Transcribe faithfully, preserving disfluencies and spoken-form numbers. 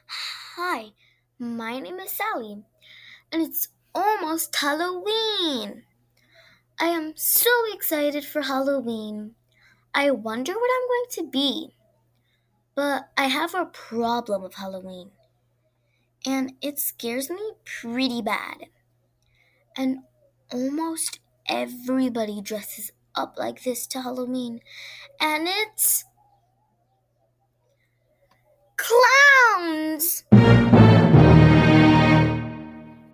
Hi, my name is Sally, and it's almost Halloween. I am so excited for Halloween. I wonder what I'm going to be. But I have a problem with Halloween, and it scares me pretty bad. And almost everybody dresses up like this to Halloween, and it's clowns!